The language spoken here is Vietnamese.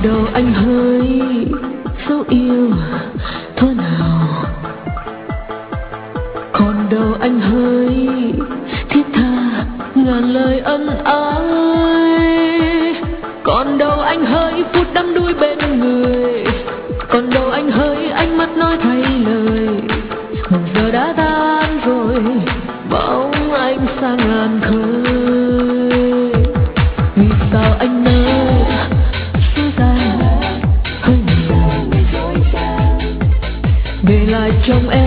đâu anh hơi dấu yêu thuở nào, còn đâu anh hơi thiết tha ngàn lời ân ái, còn đâu anh hơi phút đắm đuối bên người, còn đâu anh hơi ánh mắt nói thay lời. Một giờ đã tan rồi bóng anh xa ngàn khơi, vì sao anh nỡ dối gian hơi nhiều để lại trong em